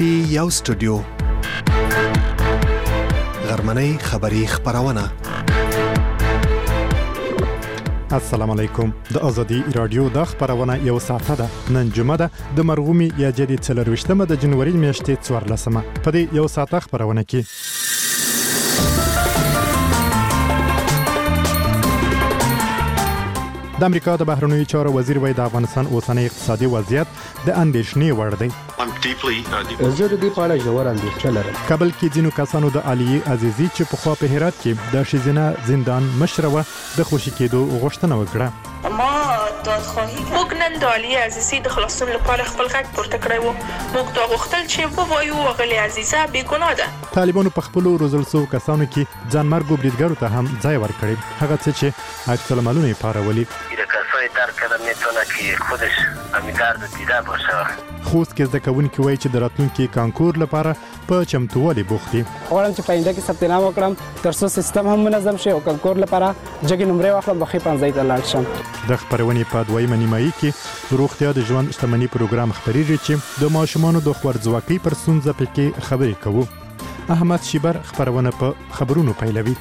پی یو سټوډیو غرمنۍ خبری خبرونه. السلام علیکم. د ازادي رادیو د خبرونه یو ساعته ده. نن جمعه ده د مرغومي یا جدي 24مه د جنوري میاشتې 14مه. په دې یو ساعته خبرونه کې د امریکا د بهرنیو چارو وزیر وایي د افغانستان اوسنی اقتصادي وضعیت د اندېښنې وړ دی. زه د دې په اړه ژور اندېښنه لرم. کابل کې ځینو کسانو د عالیه عزیزي چې په خوا په هرات کې د ښځینه زندان مشروه د خوشي کېدو غوښتنه وکړه. موږ نن د عالیه عزیزي د خلاصون لپاره خپل غږ پورته کړی و. موږ دا غوښتل چې ووایو غلې عزیزه بې ګناه ده. طالبانو په خپلو روزل شوو کسانو کې ځانمرګو بریدګرو ته هم ځای ورکړی. هغه څه چې عکس العملونه یې پارولي. خوست کې زده کوونکي وایي چې د راتلونکي کانکور لپاره په چمتووالي بوخت دي. غواړم چې په آینده کې ثبت نام وکړم ترڅو سیستم هم منظم شي او کانکور لپاره جګې نمرې واخلم بخې پنځای ته لاړ شم. د خبرونې په دویمه نیمایي کې روغتیا د ژوند شتمنۍ پروګرام خبرېږي چې د ماشومانو د خوارځواکۍ پر ستونزه پکې خبرې کوو. احمد شیبر خبرونه په خبرونو پیلوي.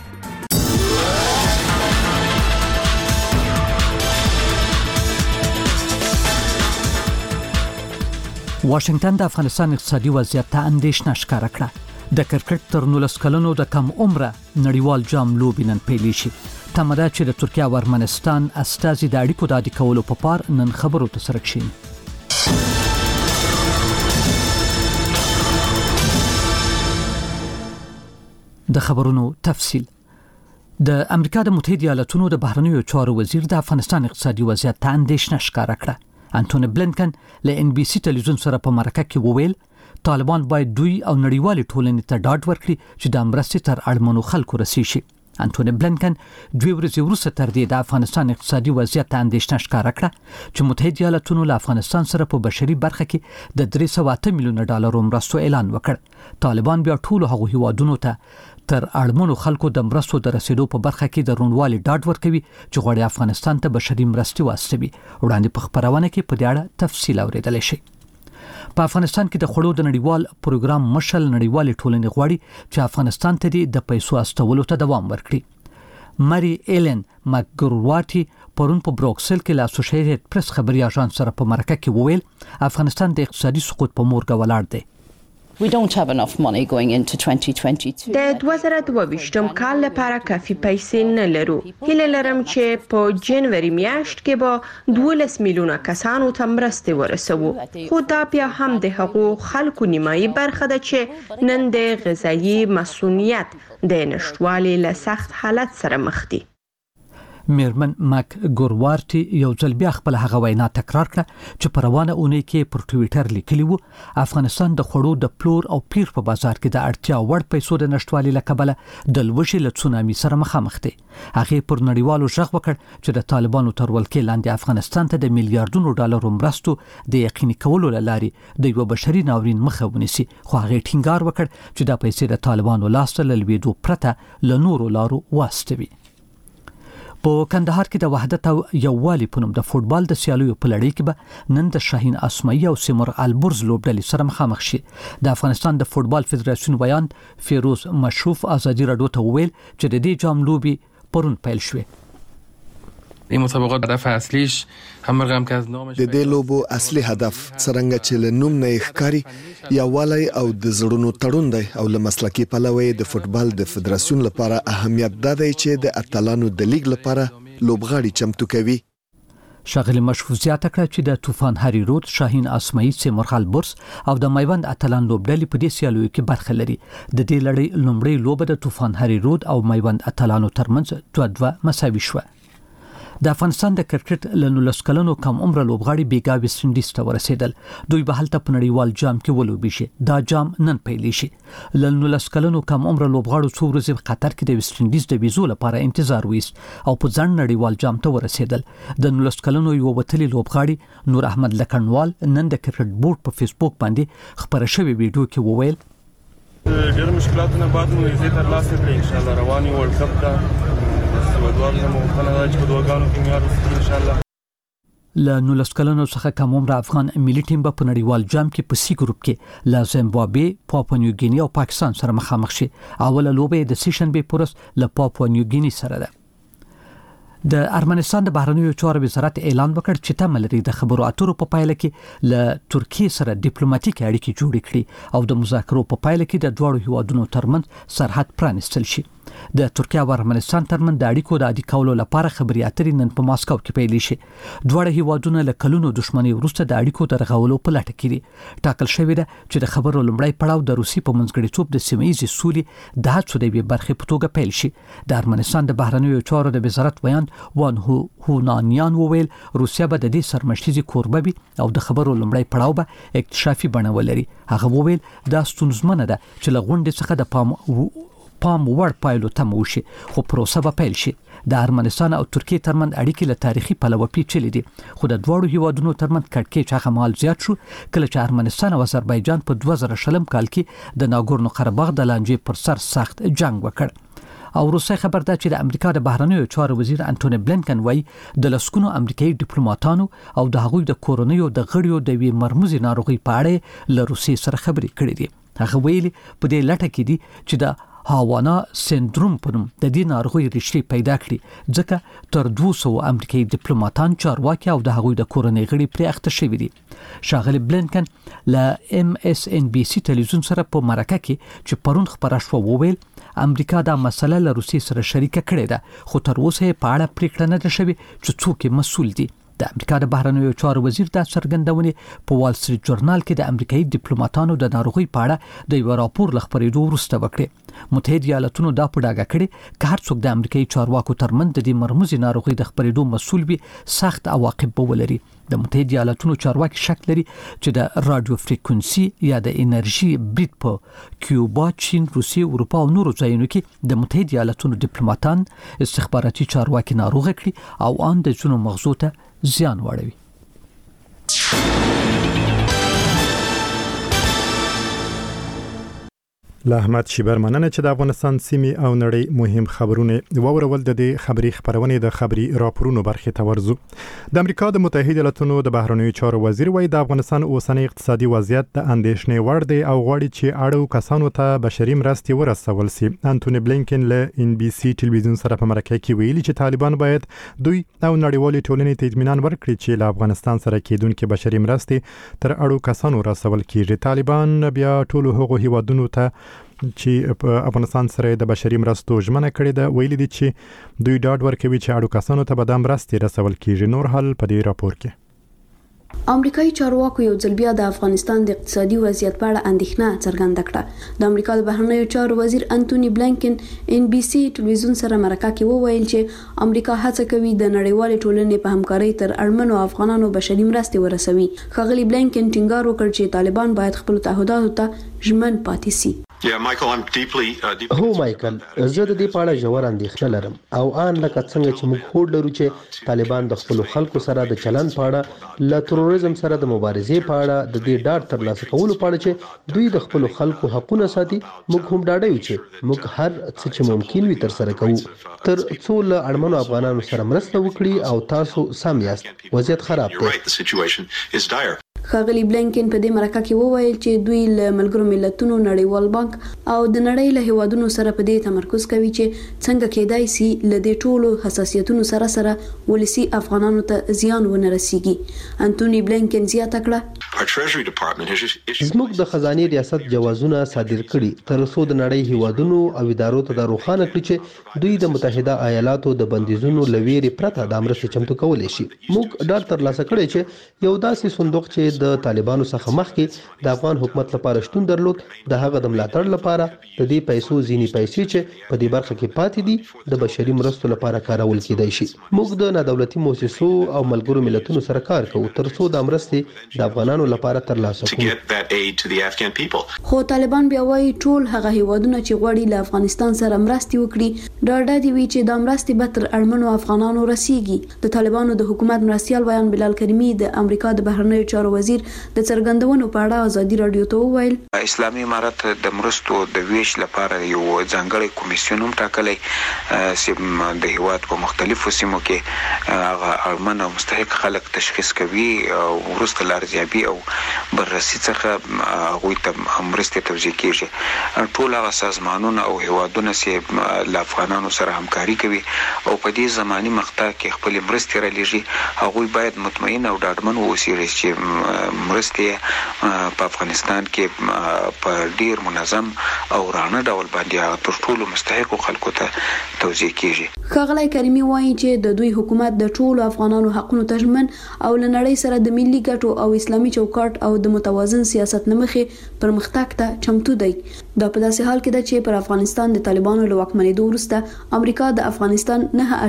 واشنگټن د افغانستان اقتصادي وضعیت ته اندېښنه ښکاره کړه. د کرکټ تر 19 کلونو د کم عمره نړیوال جام لوبې نن پیل شي. تمه ده چې د ترکیه او ارمنستان استازي د اړیکو د عادي کولو په پار نن خبرو ته سره کښیني. د خبرونو تفصیل. د امریکا د متحده ایالاتونو د بهرنیو چارو وزیر د افغانستان اقتصادي وضعیت ته اندېښنه ښکاره کړه. انټونی بلنکن له ان بي سي ټلویزیون سره په مرکه کې وویل طالبان باید دوی او نړیوالې ټولنې ته ډاډ ورکړي چې د مرستې تر اړمنو خلکو رسیږي. انټونی بلنکن 2 ورځې وروسته تر دې د افغانستان اقتصادي وضعیت ته اندېښنه ښکاره کړه چې متحده ایالاتونو له افغانستان سره په بشري برخه کې د 308 میلیون ډالرو مرستو اعلان وکړ. طالبان بیا ټول هغو هیوادونو ته تر اړمنو خلکو د مرستو د رسیدو په برخه کې د روڼوالي ډاډ ورکوي چې غواړي افغانستان ته بشري مرستې واستوي. وړاندې په خبرونه کې په دې اړه تفصیل اوریدل شي. په افغانستان کې د خړو د نړیوال پروګرام مشل نړیوالې ټولنې غواړي چې افغانستان ته د پیسو استولو ته دوام ورکړي. مری ایلن مکګرواټي پرون په بروکسل کې له اسوسییټډ پریس خبري اژانس سره په مرکه کې وویل افغانستان د اقتصادي سقوط په مورګه ولاړ دی. We don't have enough money going into 2022. د 2022م کال لپاره کافي پیسې نه لرو. هیله لرم چې په جنوري میاشت کې به 12 میلیونه کسانو ته مرستې ورسوو. خو دا بیا هم د هغو خلکو نیمایي برخه ده چې نن د غذایي مسؤلیت د نشټوالي له سخت حالت سره مخ دي. میرمن مکګرواټي یو ځل بیا خپل هغه وینا تکرار کړه چې په روانه اونۍ کې پر ټوئیټر لیکلی وو افغانستان د خړو د پلور او پیر په بازار کې د اړتیا وړ پیسو د نشټوالي له کبله د لوږې له تسونامي سره مخامخ دی. هغه پر نړیوالو ژغ وکړ چې د طالبانو تر ولکې لاندې افغانستان ته د میلیارډونو ډالرو مرستو د یقیني کولو لارې د یو بشري ناورین مخه ونیسي. خو هغه ټینګار وکړ چې دا پیسې د طالبانو لاس ته لویدو پرته له نورو لارو واستوي. په کندهار کې د وحدت او یووالي په نوم د فوټبال د سیالیو په لړۍ کې به نن د شاهین اسماعیل او سیمور البرز لوبډلې سره مخامخ شي. د افغانستان د فوټبال فدراسیون ویاند فیروز مشروف ازادي رادیو ته وویل چې د دې جام لوبي پرون پیل شوه. این مسابقات هدف اصلیش همراه هم که از نامش د دې لوبو اصلي هدف څرنګه چې له نوم نه ښکاری یووالی او د زړونو تړون دی او له مسلکي پلوه د فوټبال د فدراسیون لپاره اهمیت دی چې د اتلانو د لیګ لپاره لوبغاړي چمتو کوي. شاغلی مشروف زیاته کړه چې د طوفان هری رود، شاهین اسماعیل، سیمور البرز او د میوند اتلان لوبډلې په دې سیالیو کې برخه لري. د دې لړۍ لومړی لوبه د طوفان هری رود او میوند اتلانو ترمنځ 2-2 مساوي شوه. د افغانستان د کرکټ له 19 کلونو کم عمره لوبغاړي بیګا ویسټ انډیز ته ورسېدل. دوی به هلته په نړیوال جام کې ولوبي شي. دا جام نن پیل شي. له 19 کلونو کم عمره لوبغاړو څو ورځې قطر کې د ویسټ انډیز د ویزو لپاره انتظار ویست او په ځان نړیوال جام ته ورسېدل. د 19 کلونو یو وتلی لوبغاړي نور احمد لکنوال نن د کرکټ بورډ په فیسبوک باندې خبره شوی ویډیو کې وویل ډېر مشکلاتونه بعد مو یې ترلاسه کړې ان شاء الله رواني ورلد کپ ته ودوار زموږ غوښتنه ده چې په دواګانو کې معیار وساتو ان شاء الله. له 19 کلونو څخه کم عمر افغان ملي ټیم په نړیوال جام کې په سی ګروپ کې له زیمبابوې، پاپوا نیو ګینی او پاکستان سره مخامخ شي. اوله لوبه د سیشنبه پورس له پاپوا نیو ګینی سره ده. د ارمنستان د بهرنیو چارو وزارت اعلان وکړ چې تمه لري د خبرو اترو په پایله کې له ترکیه سره ډیپلوماټیک اړیکې جوړې کړي او د مذاکرو په پایله کې د دوه هیوادونو ترمنځ سرحد پرانیستل شي. د ترکیه او ارمنستان ترمنځ د اړیکو د عادي کولو لپاره خبري اترې نن په ماسکو کې پیل شي. دوه هیوادونه له کلونو دښمنۍ وروسته د اړیکو د رغولو په لټه کې دي. ټاکل شوی ده چې د خبرو لومړی پړاو د روسي په منځګړیتوب د سیمه‌ییزې سولې د هڅو د برخې په توګه پیل شي. د ارمنستان د بهرنیو چارو د وزارت ویاند وان هونانیان وویل روسیا به د دې سرمشتيزي کوربه وي او د خبرو لومړی پړاو به اکتشافي بڼه ولري. هغه وویل دا ستونزمنه ده چې له غونډې څخه د پام وړ پایلو تم وشي خو پروسه به پیل شي. د ارمنستان او ترکیه ترمنځ اړیکې له تاریخي پلوه پیچلې دي خو د دوه هیوادونو ترمنځ کړکېچ هغه مهال زیات شو کله چې ارمنستان او آذربایجان په 2000 کال کې د ناګورنو قرهباغ د لانجې پر سر سخت جنگ وکړ. او روسي خبر ده چې د امریکا د بهرنیو چارو وزیر انټونی بلینکن وايي د لسکونو امریکایي ډیپلوماټانو او د هغوی د کورونیو د غړیو د وی مرموزي ناروغي په اړه له روسي سره خبرې کړې دي. هغه ویلي په دې لټه کې دي چې د هاوانا سندروم په نوم د دې ناروغي ریښې پیدا کړي ځکه تر 200 امریکایي ډیپلوماټان چارواکي او د هغوی د کورنۍ غړي پرې اخته شوي دي. شاغلي بلینکن له MSNBC تلویزیون سره په مرکه کې چې پرون خبره شو وویل امریکا دا مسله له روسي سره شریکه کړې ده خو تر اوسه په اړه پریکړه نه ده شوې چې څوک مسؤل دي. د امریکا د بهرنیو چارو وزیر د څرګندونې په وال سټریټ جورنال کې د امریکایي ډیپلوماټانو د ناروغي په اړه د یو راپور لخبرېدو وروسته وکړي. متحده ایالاتونو دا په ډاګه کړي چې هر څوک د امریکایي چارواکو ترمنځ د دې مرموزي ناروغي د خبرېدو مسؤل وي سخت عواقب به ولري. د متحده ایالاتونو چارواکي شک لري چې د رادیو فریکونسي یا د انرژي برید په کیوبا، چین، روسیې، اروپا او نورو ځایونو کې د متحده ایالاتونو ډیپلوماټان استخباراتي چارواکي ناروغ کړي او ان د ځینو مغزو ته زیان واړوي. له احمد شیبر مننه چې د افغانستان سیمې او نړۍ مهم خبرونه وورول. د دې خبري خبرونه د خبري راپورونو برخه ته ورزو. د امریکا د متحده ایالاتونو د بهرنیو چارو وزیر وايي د افغانستان اوسنۍ اقتصادي وضعیت د اندېښنې وړ دی او غواړي چې اړو کسانو ته بشري مرستې ورسول شي. انټونی بلینکن له NBC ټلویزیون سره په مرکه کې ویلي چې طالبان باید دوی او نړیوالې ټولنې ته اطمینان ورکړي چې له افغانستان سره کېدونکې بشري مرستې تر اړو کسانو رسول کیږي. طالبان بیا ټولو هغو هیوادونو ته چې په افغانستان سره د بشري مرستو ژمنه کړې ده ویلي دي چې دوی ډاډ ورکوي چې اړو کسانو ته به د مرستې رسول کیږي. نور حل په دې راپور کې امریکایي چارواکو یو ځل بیا د افغانستان د اقتصادي وضعیت په اړه اندېښنه څرګنده کړه. د امریکا د بهرنیو چارو وزیر انټونی بلینکن NBC ټلویزیون سره مرکه کې وویل چې امریکا هڅه کوي د نړیوالې ټولنې په همکارۍ تر اړمنو افغانانو بشري مرستې ورسوي. ښاغلي بلینکن ټینګار وکړ چې طالبان باید خپل تعهداتو ته ژمن پاتې شي. هو مایکل، زه د دې په اړه ژور اندېښنه لرم او ان لکه څنګه چې موږ هوډ لرو چې طالبان د خپل خلکو سره د چلن په اړه له تروریزم سره د مبارزې په اړه د دې ډاډ ترلاسه کولو په اړه چې دوی د خپل خلکو حقوقونه ساتي. موږ هم ډاډه یو چې موږ هر څه چې ممکن وي تر سره کوو تر څو له اړمنو افغانانو سره مرسته وکړي او تاسو سم یاست. وضعیت خراب دی. ښاغلي بلینکن په دې مرکه کې وویل چې دوی له ملګرو ملتونو، نړیوال بانک او د نړۍ له هیوادونو سره په دې تمرکز کوي چې څنګه کېدای شي له دې ټولو حساسیتونو سره ولسی افغانانو ته زیان ونه رسیږي. انټونی بلینکن زیاته کړه زموږ د خزانه ریاست جوازونه صادر کړي تر څو د نړۍ هیوادونو او ادارو ته د روښانه کړي چې دوی د متحده ایالاتو د بندیزونو لویری پرته د امرسته چمتو کولای شي. موږ ډاډ ترلاسه کړی چې یو داسې صندوق چې د طالبانو څخه مخکې د افغان حکومت لپاره شتون درلود د هغه د ملاتړ لپاره د دې پیسو ځینی پیسې چې په دې برخه کې پاتې دي د بشري مرستو لپاره کارول کېدای شي. موږ د نه دولتي مؤسسو او ملګرو ملتونو سره کار کوو تر څو د مرستې د افغانانو لپاره ترلاسه کړو. خو طالبان بیا وايي ټول هغه هیوادونه چې غواړي له افغانستان سره مرستې وکړي ډاډه دي وی چې د مرستې به تر اړمنو افغانانو رسیږي. د طالبانو د حکومت مرستيال بیان بلال کریمی د امریکا د بهرنیو چارو وزیر د څرګندونو په اړه ازادي رادیو ته وویل اسلامي امارات د مرستو د ویش لپاره یو ځانګړی کمیسیون هم ټاکلی چې د هیواد په مختلفو سیمو کې هغه اړمن او مستحق خلک تشخیص کوي او وروسته لارزیابي او بررسي څخه هغوی ته مرستې توزیع کیږي. ټول هغه سازمانونه او هیوادونه چې له افغانانو سره همکاري کوي او په دې زماني مقطع کې خپل مرستې رالېږي هغوی باید مطمئن او ډاډمن واوسي چې مرستې په افغانستان کې په ډیر منظم او رانه ډول باندې تر ټولو مستحق خلکو ته توزیع کیږي. ښاغلی کریمی وایي چې د دوی حکومت د ټولو افغانانو حقونو ته ژمن او له نړۍ سره د ملي ګټو او اسلامي چوکاټ او د متوازن سیاست لمخې پرمختګ ته چمتو دی. دا په داسې حال کې ده چې پر افغانستان د طالبانو له واکمنېدو وروسته امریکا د افغانستان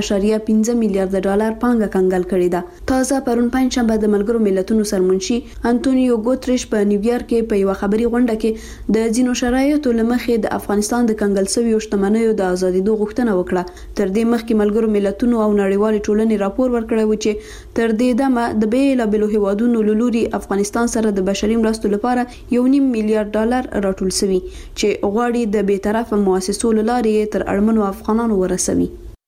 9.5 میلیارډ ډالر پانګه کنګل کړې ده. تازه پرون پنځشنبه د ملګرو ملتونو سرمنشي انټونیو ګوتریش په نیویارک کې په یو خبري غونډه کې د ځینو شرایطو لمخې د افغانستان د کنګل شویو شتمنیو د ازادېدو غوښتنه وکړه. تر دې مخکې ملګرو ملتونو او نړیوال ټولنې راپور ورکړی و چې تر دې دمه د بیلابېلو هیوادونو له لوري افغانستان سره د بشري مرستو لپاره 1.5 میلیارډ ډالر راټول شوي چې غواړي د بیطرفه مؤسسو له لارې تر اړمنو افغانانو ورسوي.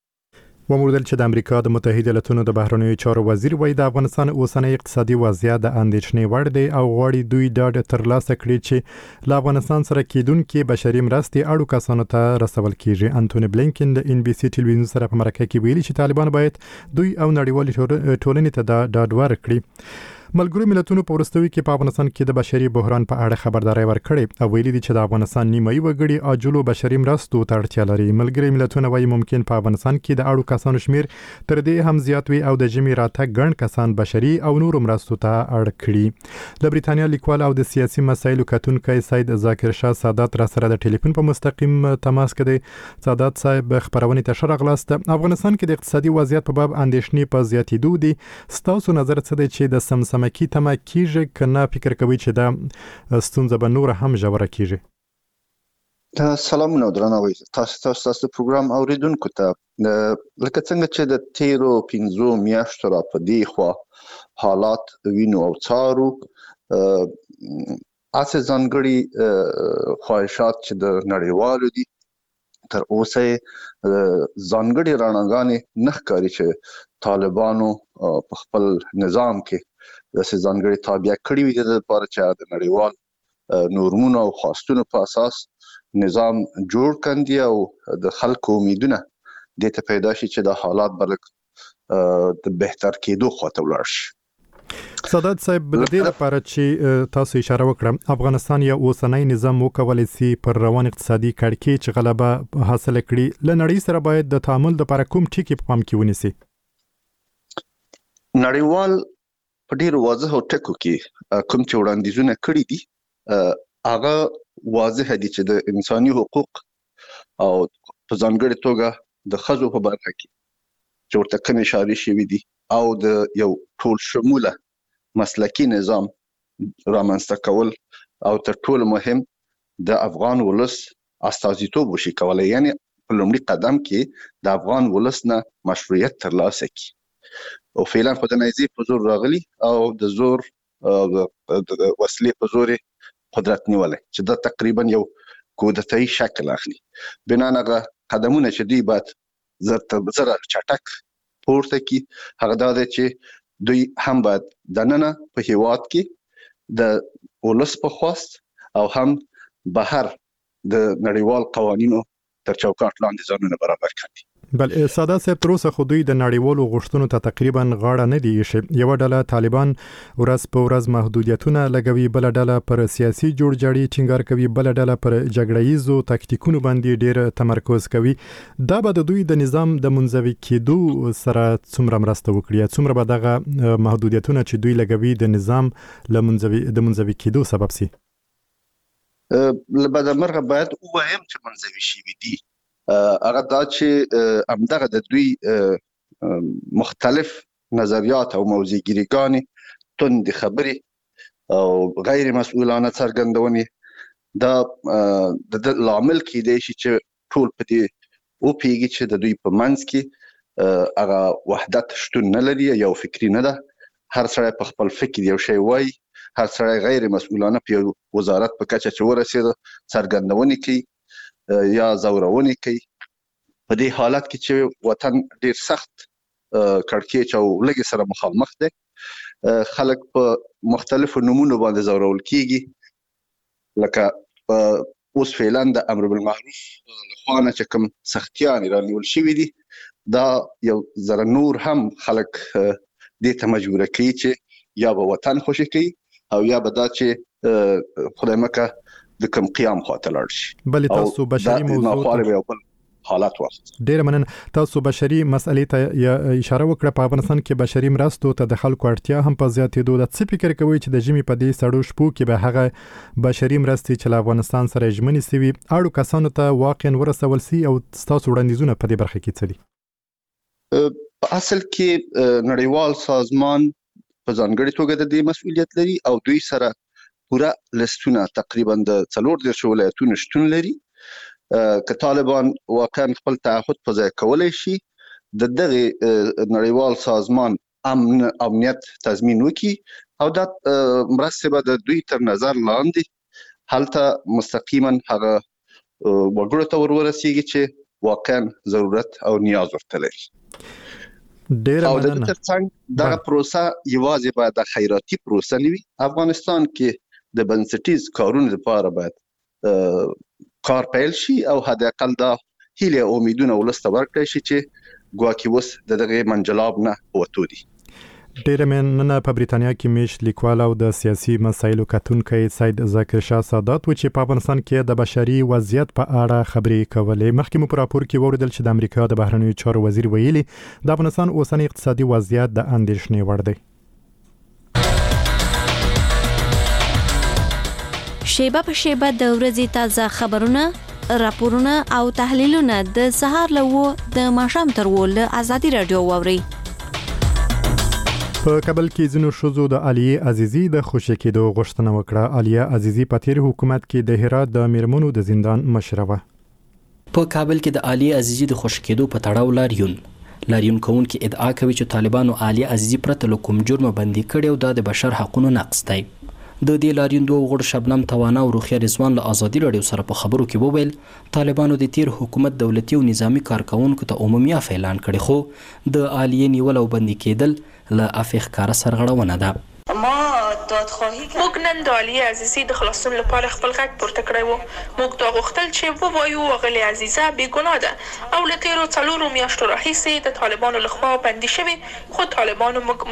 وموردل چې د امریکا د متحده ایالاتونو د بهرنیو چارو وزیر وایي د افغانستان اوسنۍ اقتصادي وضعیت د اندېښنې وړ دی او غواړي دوی ډاډ ترلاسه کړي چې له افغانستان سره کېدونکې بشري مرستې اړو کسانو ته رسول کیږي. انټونی بلینکن د NBC ټلویزیون سره په مرکه کې ویلي چې طالبان باید دوی او نړیوالې ټولنې ته ډاډ ورکړي. ملګرو ملتونو په وروستیو کې په افغانستان کې د بشري بحران په اړه خبرداري ورکړې او ویلي دي چې د افغانستان نیمایي وګړي عاجلو بشري مرستو ته اړتیا لري. ملګري ملتونه وايي ممکن په افغانستان کې د اړو کسانو شمیر تر دې هم زیات وي او د جمی راتګ ګڼ کسان بشري او نورو مرستو ته اړ کړي. د بریتانیا لیکوال او د سیاسي مسایلو کتونکي سید ذاکر شاه سادات را سره د ټلیفون په مستقیم تماس کې دی. سادات صاحب خبرونه ته شرغلاست. افغانستان کې د اقتصادي وضعیت په باب اندېښنې په زیاتېدو دي. ستاسو نظر څه دی چې د سمسمکی تمه کیږي کنه فکر کوي چې دا ستونزه به نور هم ژوره کیږي؟ سلامونه درناوي تاسو پروګرام اوریدونکو ته لکه څنګه چې د تیرو 15 میاشتو را په دی خو حالات وینو او څارو اساس ځانګړي خواهشات چې د نړیوالو دي تر اوسه ځانګړي رڼاګانې نه ښکاري چې طالبانو په خپل نظام کې د ځانګړي تابع کړي وي د لپاره چې د نړیوال نورمونو او خواستونو په اساس نظام جوړ کړي او د خلکو امیدونه د ته پیدا شي چې د حالات بلک د بهتر کېدو خواته ولاړ شي. سادات صاحب د دې لپاره چې تاسو اشاره وکړه افغانستان یا اوسنۍ نظام وکولای شي پر روان اقتصادي کړکۍ چې غلبه حاصل کړي لنړی سره باید د تعامل لپاره کوم ټکي په پام کې ونیسي؟ نړیوال په ډیر واضح او ټکو کې کوم چې وړاندیزونه کړی دي هغه واضح دي چې د انساني حقوق او په ځانګړي توګه د ښځو په برخه کې چې ورته کوم اشاره شوی دي او د یو ټول شموله مسلکی نظام رامنځته کول او تر ټولو مهم د افغان ولس استازیتوب وشي کولای یعنی په لومړي قدم کې د افغان ولس نه مشروعیت ترلاسه کړي او فعلا خو د نایزي په زور راغلي او د زور وسلې په زور قدرت نیولای چې دا تقریبا یو کودتایي شکل اخلي. بنانغه قدمونه چې دوی باید زر چټک پورته کی هغه دا چې دوی هم باید دننه په هیواد کې د ولس په خواست او هم بهر د نړیوال قوانینو تر چوکاټ لاندې ځانونه برابر کړي. بل ساده صاحب تر اوسه خو دوی د نړیوالو غوښتنو ته تقریبا غاړه نه دی ایښې. یو ډله طالبان ورځ په ورځ محدودیتونه لګوي، بل ډله پر سیاسي جوړجاړي ټینګار کوي، بل ډله پر جګړه‌یزو تاکتیکونو باندې ډیر تمرکز کوي. دا به د دوی د نظام د منزوي کېدو سره څومره مرسته وکړي؟ څومره به دغه محدودیتونه چې دوی لګوي د نظام د منزوي کېدو سبب شي؟ لبدا مرغه باید وایم چې منزوي شي دي هغه دا چې همدغه د دوی مختلف نظریات او موضوعګریګانې تند خبرې او غیر مسؤلانه څرګندونې دا د لامل کې دی چې ټول په دې او پیږي چې د دوی په منځ کې هغه وحدت شتون نه لري، یو فکری نه ده، هر سړی په خپل فکر یو شی وایي، هر سړی غیر مسؤلانه په وزارت په کچه چې ورسېده څرګندونې کوي یا زورونې کوي. په دې حالت کې چې وطن ډیر سخت کړکېچ او لږ سره مخامخ دی، خلک په مختلفو نمونو باندې زورول کیږي، لکه اوس فعلا د امر بالمعروف لخوا نه چې کوم سختیان رانیول شوي دي، دا یو ذره نور هم خلک دې ته مجبور کوي چې یا به وطن خوشي کوي او یا به دا چې خدای مکه د کوم قیام خاطر لاړ شي. بلې تاسو بشري موضوع حالات وخت ډیر منن تاسو بشري مسئلې ته اشاره وکړه. په افغانستان کې بشري مرستو ته د خلکو اړتیا هم په زیاتېدو ده. څه فکر کوئ چې د ژمي په دې سړو شپو کې به هغه بشري مرستې چې له افغانستان سره ژمنې سوي اړو کسانو ته واقعا ورسول سي او تاسو وړاندیزونه په دې برخه کې څه دي؟ په اصل کې نړیوال سازمان په ځانګړي توګه د دې مسؤلیت لري او دوی سره پوره لستونه تقریبا د 14 ولایتونو شتون لري. که طالبان واقعا خپل تعهد په ځای کولای شي د دغه نړیوال سازمان امنیت تضمین وکړي او دا مرسته به د دوی تر نظر لاندې هلته مستقیما هغه وګړو ته ورسیږي چې واقعا ضرورت او نیاز ورته لري. ډیر او د ترڅنګ دغه پروسه یوازې باید د خیراتي پروسه نه وي. افغانستان کې د بنسټیز کارونو لپاره باید کار پیل شي او حد اقل دا هیله او امیدونه ولسته ورکړي شي چې ګواکې اوس دغه منجلاب نه وته دي. ډیر مننه. په بریتانیا کې میش لیکوال او د سیاسي مسایلو کتونکي سید ذاکر شاه سادات و چې په افغانستان کې د بشري وضعیت په اړه خبرې کولې. مخکې مو په راپور کې وویل چې د امریکا د بهرنیو چارو وزیر ویلي د افغانستان اوسنی اقتصادي وضعیت د اندېښنې وړ دی. شیبه په شیبه د ورځې تازه خبرونه، راپورونه او تحلیلونه د سهار له د ماښام تر له ازادي رادیو واوري. په کابل کې ځینو ښځو د عالیه عزیزي د خوشي کېدو غوښتنه وکړه. عالیه عزیزي په تیر حکومت کې د هرات د میرمنو د زندان مشره وه. په کابل کې د عالیه عزیزي د خوشي کېدو په تړاو لاریون کوونکي ادعا کوي چې طالبانو عالیه عزیزي پرته له کوم جرم بندي کړي او دا د بشر حقوقو نقض دی. د دې لاریون دوه غړو شبنم توانا او روخیا رضوان له ازادي رادیو سره په خبرو کې وویل طالبانو د تیر حکومت دولتي او نظامی کارکونکو ته عمومي اعلان کړي، خو د عالیه نیول او بندي کېدل له افیخ کار سرغړونه ده. ما دادخواهی کردم. موږ نن د عالیه عزیزي د خلاصون لپاره خپل غږ پورته کړی و. موږ دا غوښتل چې ووایو اغلې عزیزه بې ګناه ده او له تیرو 4 میاشتو راهیسې د طالبانو لخوا بندي شوې، خو طالبانو موږ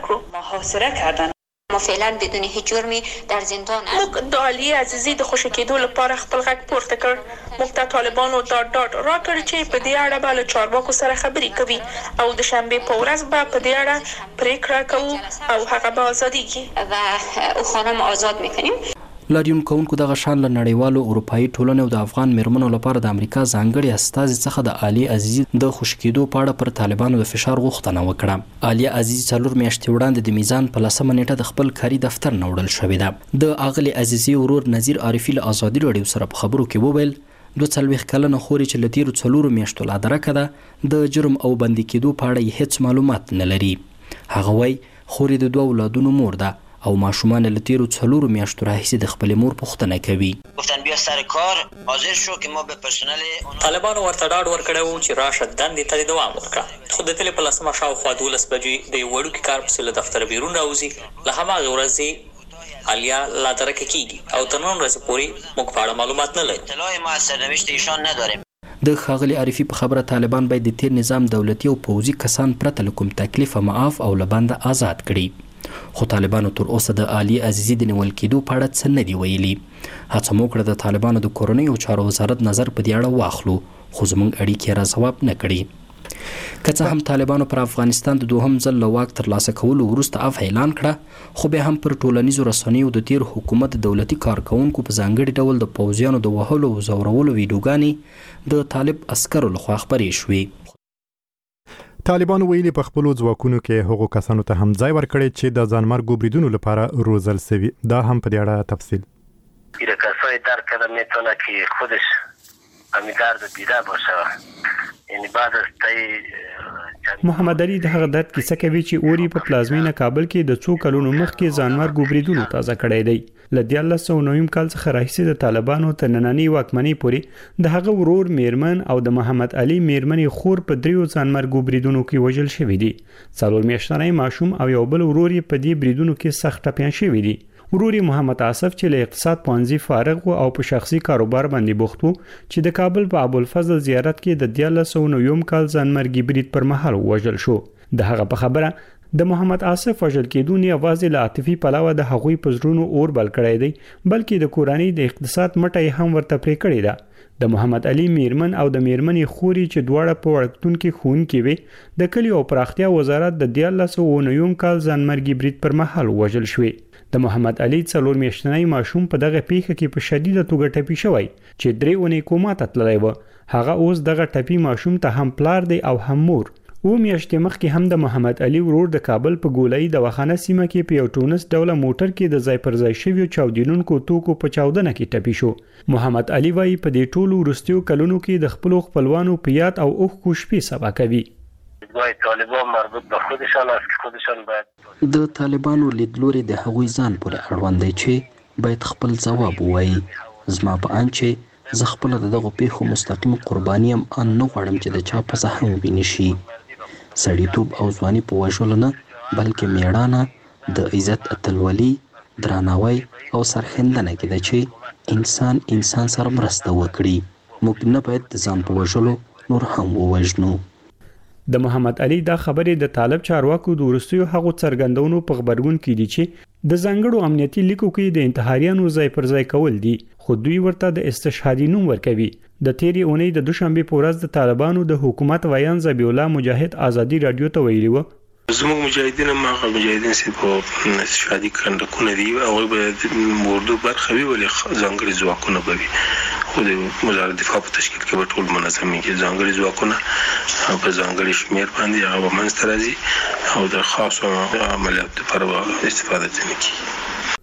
محاصره کردن. ما فعلا بدون هیچ جرمی در زندان هستیم. موږ د عالیه عزیزي د خوشي کېدو لپاره خپل غږ پورته کړ. موږ ته طالبانو ډاډ راکړ چې په دې اړه به له چارواکو سره خبرې کوي او د شنبې په ورځ به په دې اړه پریکړه کوو او هغه به ازادېږي و او خانم آزاد میکنیم. لاریون کوونکو دغه شان له نړیوالو اروپایي ټولنې او د افغان میرمنو لپاره د امریکا ځانګړي استازي څخه د عالیه عزیزي د خوشي کېدو په اړه پر طالبانو د فشار غوښتنه وکړه. عالیه عزیزي 4 میاشتې وړاندې د میزان په 10 نیټه د خپل کاري دفتر نه وړل شوې ده. د اغلې عزیزي ورور نذیر عارفي له ازادي رادیو سره په خبرو کې وویل 42 کلنه خوري چې له تیرو 4 میاشتو لا درکه ده د جرم او بندي کېدو په اړه هیڅ معلومات نه لري. هغه وایي خوري د 2 اولادونو مور ده او ماشومان له تیرو 4 میاشتو راهیسې د خپل مور پوښتنه کوي. گفتن بیا سر کار حاضر شو که ما به پرسنل طالبانو ورته ډاډ ورکړی چې راشه دندې ته دوام ورکړه، خو د تلې په 10 شاوخوا 12 بجې د یو وړوکي کارپس له دفتر بیرون راوځي. له هماغې ورځې عالیه لا درکه کیږي او تر نن ورځې پورې موږ په اړه معلومات نه لرو. اطلاع ما از سرنوشت ایشان نداریم. د ښاغلي عارفي په خبره طالبان باید د تیر نظام دولتي او پوځي کسان پرته له کوم تکلیف معاف او له بنده آزاد کړي، خو طالبانو تر اوسه د عالیه عزیزي د نیول کېدو په اړه څه نه دي ویلي. هڅه مو کړه د طالبانو د کورنۍ او چارو وزارت نظر په دې اړه واخلو، خو زموږ اړیکې را ځواب نه کړي. که څه هم طالبانو پر افغانستان د دوهم ځل له واک ترلاسه کولو وروسته اعلان کړه، خو بیا هم پر ټولنیزو رسنیو د تیر حکومت دولتي کارکونکو په ځانګړي ډول د پوځیانو د وهلو او زورولو ویډیوګانې د طالب عسکرو لخوا خپرې شوې. طالبان ویلي په خپل ځواکونو کې هغو کسانو ته هم ځای ورکړي چې د ځانمرګو بریدونو لپاره روزل شوي. دا هم په دې اړه تفصیل. این کسایی در کده میتونه که خودش امیدارد دیده باشه، یعنی بعد از تای محمد علي د هغه درد کیسه کوي چې اوري په پلازمینه کابل کې د څو کلونو مخکې ځانمرګو بریدونو تازه کړی دی. ل 1990 کال څخه راهیسې د طالبانو تر نننۍ واکمنۍ پورې د هغه ورور میرمن او د محمد علي میرمنې خور په دریو ځانمرګو بریدونو کې وژل شوي دي. 4 میاشتنی ماشوم او یو بل ورور یې په دې بریدونو کې سخت ټپیان شوي دي. ورور محمد آصف چې له اقتصاد پوهنځي فارغ و او په شخصي کاروبار باندې بوخت و چې د کابل په ابوالفضل زیارت کې د 1990 کال ځانمرګي برید پر مهال وژل شو. د هغه په خبره د محمد آصف وژل کېدو نه یوازې له عاطفي پلوه د هغوی په زړونو اور بل کړی دی، بلکې د کورنۍ د اقتصاد مټه هم ورته پرې کړې ده. د محمد علي میرمن او د میرمنې خوري چې دواړه په وړکتون کې ښوونکې وې د کلي او پراختیا وزارت د 1990 کال ځانمرګي برید پر مهال وژل شوې. د محمد علي 4 میاشتنی ماشوم په دغه پیښه کې په شدیده توګه ټپي شوی چې 3 اونۍ کوما ته تللی و. هغه اوس دغه ټپي ماشوم ته هم پلار دی او هم مور. او میاشتې مخکې هم د محمد علي ورور د کابل په ګولایي د وخانه سیمه کې په یو ټونس ډوله موټر کې د ځای پر ځای شویو چاودیدونکو توکو په چاودنه کې ټپي شو. محمد علي وايي په دې ټولو وروستیو کلونو کې د خپلو خپلوانو په یاد او اوښکو شپې سبا کوي. طالبان مربوط به خودشان است که خودشان باید د طالبانو لیدلوري د هغوی ځان پورې اړوند دی چې باید خپل ځواب ووایي. زما په ان چې زه خپل دغه پیښو مستقیم قرباني ام ان نه غواړم چې د چا په زخم ویني شي. سړیتوب او ځواني په وژلو نه بلکې میړانه د عزت اتلولي درناوی او سرښندنه کې ده چې انسان سره مرسته وکړي. موږ نه باید د ځان په وژلو نور هم ووژنو. د محمد علي دا خبرې د طالب چارواکو د وروستیو هغو څرګندونو په خبرګون کې دي چې د ځانګړو امنیتي لیکو کې د انتحاریانو ځای پر ځای کول دي، خو دوی ورته د استشهادي نوم ورکوي. د تیرې اونۍ د دوشنبه په ورځ د طالبانو د حکومت ویان ذبیح الله مجاهد ازادي رادیو ته ویلي و زموږ مجاهدین هغه مجاهدین چې په استشهادي کندکونه دي او به اردو برخه وي ولې ځانګړي ځواکونه به وي، خو د وزارت دفاع په تشکیل کې به ټول منظم وي چې ځانګړي ځواکونه په ځانګړي شمېر باندې هغه به منځته راځي او د خاصو عملیاتو لپاره استفاده ځنې کیږي.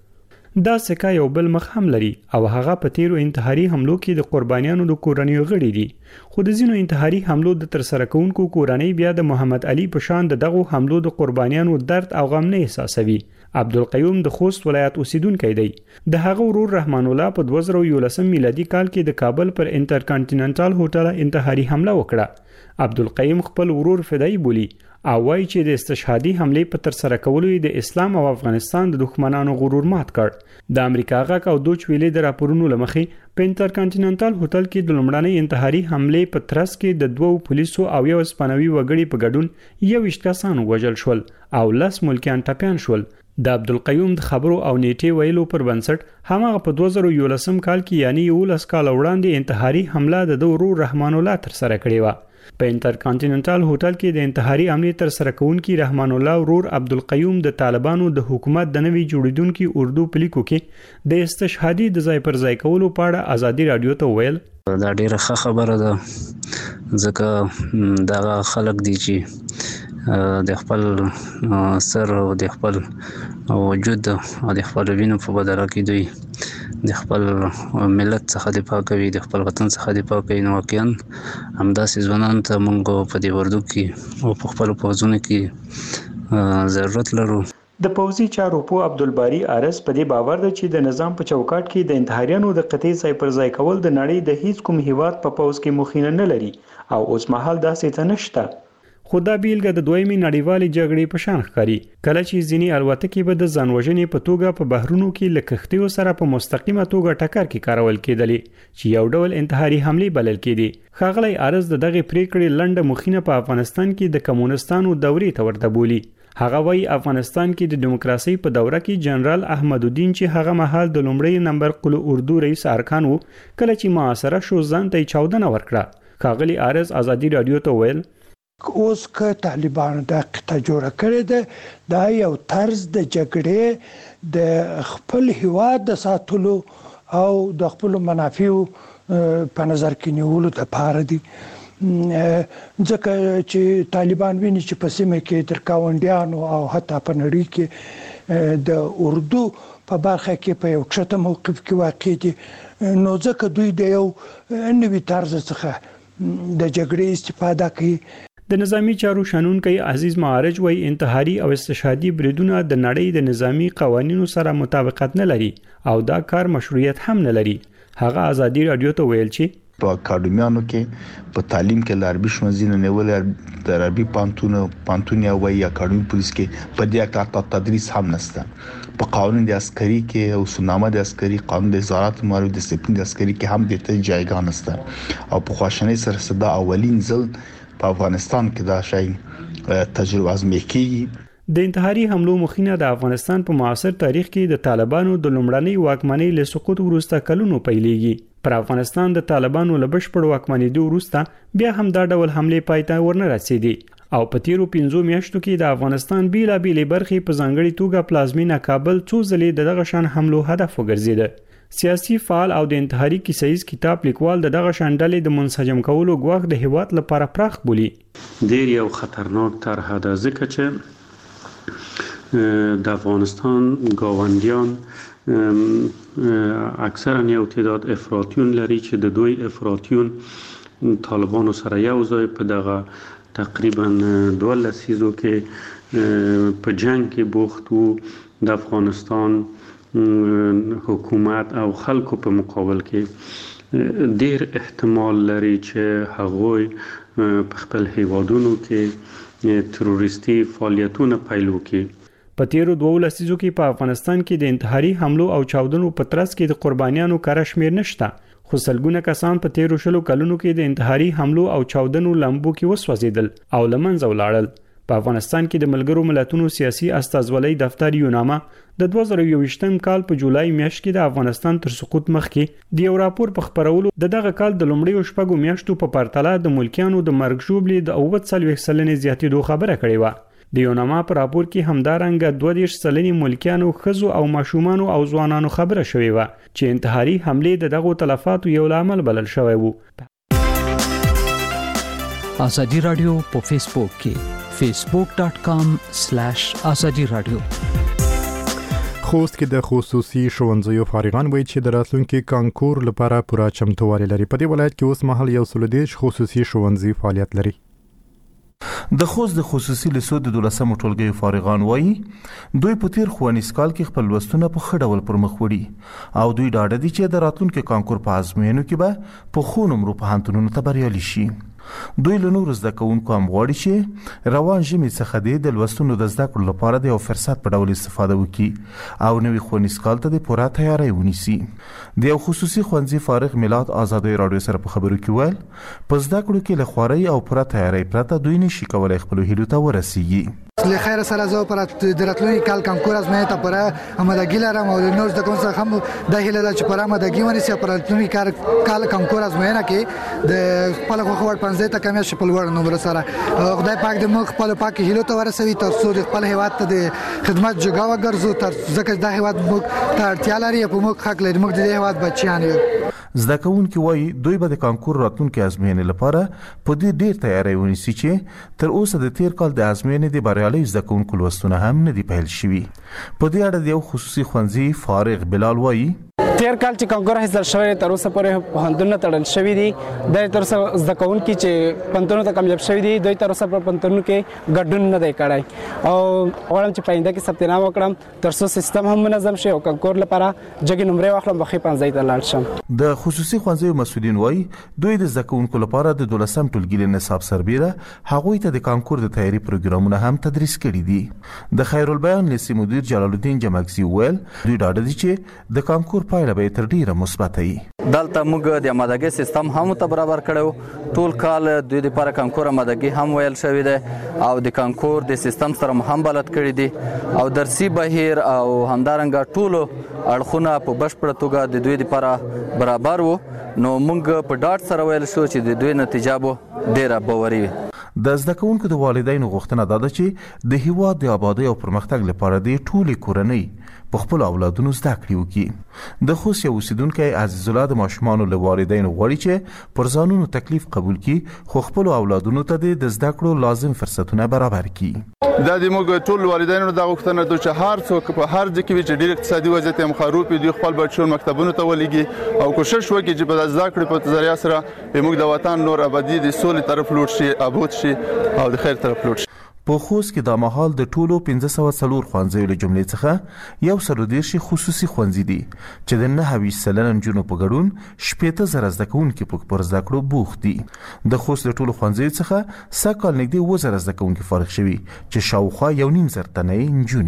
دا سکه یو بل مخ هم لري او هغه په تیرو انتحاري حملو کې د قربانیانو د کورنیو غړي دي، خو د ځینو انتحاري حملو د ترسره کوونکو کورنۍ بیا د محمد علي په شان دغه حملو د قربانیانو درد او غم نه احساسوي. عبدالقیوم د خوست ولایت اوسیدونکی دی. د هغه ورور رحمان الله په 2011 میلادي کال کې د کابل پر انټرکانټیننټال هوټل انتحاري حمله وکړه. عبدالقیوم خپل ورور فدایي بولی او وایي چې د استشهادي حملې په ترسره کولو د اسلام او افغانستان د دښمنانو غرور مات کړ. د امریکا غاک او دوچ ویلې د راپورونو لمخې په انټرکانټیننټال هوټل کې د لومړنۍ انتحاري حملې په ترڅ کې د 2 پولیسو او یو اسپانوي وګړي په ګډون 21 کسان وژل شول او 10 ملکیان ټپیان شول. د عبدالقیوم د خبرو او نیټې ویلو پر بنسټ همغه په 2011 کال کې یعنی 11 کال وړاندې انتحاري حمله د ورور رحمان الله ترسره کړې و. په انټرکانټیننټال هوټل کې د انتحاري حملې ترسره کوونکي رحمان الله ورور عبدالقیوم د طالبانو د حکومت د نوي جوړیدونکو اردو پلیکو کې د استشهادي د ځای پر ځای کولو په اړه ازادي رادیو ته ویل دا ډیره ښه خبره ده ځکه دا خلک دي چې د خپل سر او د خپل وجود او د خپل وینو په بدله کې دوی د خپل ملت څخه دفاع کوي، د خپل وطن څخه دفاع کوي. نو واقعا همداسې ځوانانو ته موږ په دې اردو کې او په خپلو پوځونو کې ضرورت لرو. د پوځي چارو په عبدالباری ارس په دې باور ده چې د نظام په چوکاټ کې د انتحاریانو د قطعي ځای پر ځای کول د نړۍ د هیڅ کوم هیواد په پوځ کې مخینه نه لري او اوس مهال داسې ته نشته. خو دا بیلګه د دویمې نړیوالې جګړې په شان ښکاري کله چې ځینې الوتکې به د ځانوژنې په توګه په بحرونو کې له کښتیو سره په مستقیمه توګه ټکر کې کارول کېدلې چې یو ډول انتحاري حملې بلل کېدې. ښاغلی ارز د دغې پریکړې لنډه مخینه په افغانستان کې د کمونستانو دورې ته ورته بولي. هغه وايي افغانستان کې د دیموکراسي په دوره کې جنرال احمد الدین چې هغه مهال د لومړی نمبر قلو اردو رئیس ارکان وو کله چې معاصره شو ځان ته چاودنه ورکړه. ښاغلی ارز ازادي رادیو ته ویل اوس که طالبانو د قطه جوړه کړې ده دا یو طرز د جګړې د خپل هیواد د ساتلو او د خپل منافعو په نظر کې نیولو لپاره دي. ځکه چې طالبان ویني چې په سیمه کې تر کاونډیانو او حتی په نړۍ کې د اردو په برخه کې په یو کښته موقف کې واقع دي، نو ځکه دوی د یو نوي طرز څخه د جګړې استفاده کوي. د نظامی چارو شنونکي عزیز معارج وایي انتحاري او استشهادي بریدونه د نړۍ د نظامی قوانینو سره مطابقت نه لري او دا کار مشروعیت هم نه لري. هغه ازادي رادیو ته ویل چې په اکاډمیانو کې په تعلیم کې لاربي شمزینه نیول د عربي پانتون یا وایي اکاډمي پولیس کې په دې اکاډمي تدریس هم نشته. په قانون د عسکري کې او سنامه د عسکري قانون د وزارت مالي ډیسپلین د عسکري کې هم د ته جایګاه نشته او په خواشنۍ سره صدا اولین ځل په افغانستان کې دا شی تجربه ازمایي کیږي. د انتحاري حملو مخینه د افغانستان په معاصر تاریخ کې د طالبانو د لومړنۍ واکمنۍ له سقوط وروسته کلونو پیلېږي. پر افغانستان د طالبانو له بشپړ واکمنېدو وروسته بیا هم دا ډول حملې پای ته ورنه رسېدې او په تیرو 5 میاشتو کې د افغانستان بیلابېلې برخې په ځانګړي توګه پلازمینه کابل څو ځلې دغه شان حملو هدف وګرځېده. سیاسي فعال او د انتحاري کیسیز کتاب لیکوال دغه شان ډلې د منسجم کولو غوښ د هیواد لپاره پراخ بولي. ډېر یو خطرناک طرح ده ځکه چې د افغانستان گاونډیان اکثرا یو تعداد افراطیون لري چې د دوی افراطیون طالبانو سره یو ځای په دغه تقریبا 12 لسیزو کې په جنگ کې بوخت وو. د افغانستان حکومت او خلکو په مقابل کې ډیر احتمال لري چې هغوی په خپل هیوادونو کې تروریستي فعالیتونه پیل وکړي. په تیرو 2 لسیزو کې په افغانستان کې د انتحاري حملو او چاودنو په ترڅ کې د قربانیانو کار شمیر نشته، خو سلګونه کسان په تیرو 20 کلونو کې د انتحاري حملو او چاودنو لمبو کې وسوځیدل او لمنځه ولاړل. په افغانستان کې د ملګرو ملتونو سیاسي استازولۍ دفتر یوناما د 2021 کال په جولای میاشت کې د افغانستان تر سقوط مخکې د یو راپور په خبرولو دغه کال د لومړیو شپږو میاشتو په پرتله د ملکیانو د مرګ ژوبلې د 40 سلنې زیاتېدو خبره کړې و. د یوناما په راپور کې همدارنګه 22 سلنې ملکیانو خزو او ماشومان او ځوانانو خبره شوې و چې انتحاري حملې دغه تلفاتو یو لامل بلل شوی وو. ازادي رادیو په فیسبوک کې facebook.com/azadi radio. خوست کې د خصوصي ښوونځیو فارغان وایي چې د راتلونکي کانکور لپاره پوره چمتووالی لري. په دې ولایت کې اوس مهال یو سلودیش خصوصي ښوونځي فعالیت لري. د خوست د خصوصي لیسو د 12 ټولګي فارغان وایي دوی په تیر ښوونیز کال کې خپل لوستونه په ښه ډول پر مخ وړي او دوی ډاډه دي چې د راتلونکي کانکور په ازموینو کې به په ښو نمرو پوهنتونونو ته بریالي شي. دوی له نورو زده کوونکو هم غواړي چې روان ژمي څخه د لوستونو د زده کړو لپاره د یو فرصت په ډول استفاده وکړي او نوي ښوونیز کال ته د پوره تیاری ونیسي. د یو خصوصي ښوونځي فارغ میلاد ازادي رادیو سره په خبرو کې ویل په زده کړو کې له خوارۍ او پوره تیاری پرته دوی نشي کولای خپل هیلو ته ورسیږي. له خیر سره زه پر دراتلونکي کال کانکور ازمایښت ته پر آمادګي لرم او نور د کوم څه هم د هیله ده چې پر آمادګي ونیسي پر راتلونکي کال کانکور ازمایښت کې د خپل خو 15 ته کمیش په لوړ نمبر سره خدای پاک دې موږ خپل پاک هیلو ته ورسوي تر څو د خپل هیواد ته د خدمت جوګه وګرځو تر ځکه د هیواد موږ ته اړتیا لري په موږ حق لري موږ د هیواد بچیان یو. زده کوونکي وایي دوی به د کانکور راتلونکي ازموینې لپاره په دې ډیر تیاری ونیسي چې تر اوسه د تیر کال د ازموینې د بریالي زده کوونکو لوستونه هم نه دي پیل شوي. په دې اړه د یو خصوصي ښوونځي فارغ بلال وایي تیر کال چې کانکور حاصل شوی تر اوسه پورې پوهنتونونه تړل شوي دي. د تر اوسه زده کوونکي چې پوهنتونونو ته کامیاب شوي دي دوی تر اوسه په پوهنتونونو کې ګډون نه دی کړی او غواړم چې پاینده کې ثبت نام وکړم تر څو سیستم هم منظم شي او کانکور لپاره جګې نمرې واخلم بخې 15 ته لاړ شم. د خصوصي ښوونځیو مسؤلین وایي دوی د زده کوونکو لپاره د 12 ټولګي نصاب سربیره هغوی ته د کانکور د تیاری پروګرامونه هم تدریس کړي دي. د خیرالبیان لیسې مدیر جلال الدین جمعکزي ویل دوی ډاډه دي چې د کانکور پایله به تر ډیره مثبت وي. دلته موږ د آمادګۍ سیستم هم ته برابر کړو. ټول کال دوی لپاره کانکور آمادګي هم ویل شوې ده او د کانکور د سیستم سره هم بلد کړی دي او درسي بهیر او همدارنګه ټول اړخونه په بشپړ توګه د دوی لپاره برابر وو. نو موږ په ډاډ سره ویل شو چې د دوی نتیجه به ډیره باوري وي. د زده کوونکو د والدینو غوښتنه ده چې د هیواد د آبادی او پرمختګ لپاره د ټولې کورنۍ په خپل اولادونو زده کړې وکړي. د خوست یو اوسیدونکی عزیز الله د ماشومانو له والدینو غواړي چې پر ځانونو تکلیف قبول کړي خو خپل اولادونو ته د زده کړو لازم فرصتونه برابر کړي. دا د موږ ټول والدینو د غوښتنه ده چې هر څوک په هر ځای کې چې ډیر اقتصادي وضعیت هم خراب دي خپل بچو مکتبونو ته ولېږي او کوشش وکړي چې په زده کړې په ذریعہ سره موږ د وطن نور آبادی د سولې طرف لور شي آباد شي او د خیر طرف لور شي. په خوست کې د مهال د ټولو 1504 ښوونځیو له جملې څخه 113 خصوصي ښوونځي دي چې د 29% نجونو په ګډون 80,000 زده کوونکي پر زده کړو بوخت دي. د خوست د ټولو ښوونځیو څخه سږ کال نږدې 1000 زده کوونکي فارغ شوي چې شاوخوا 1.5 زره تنه نجونې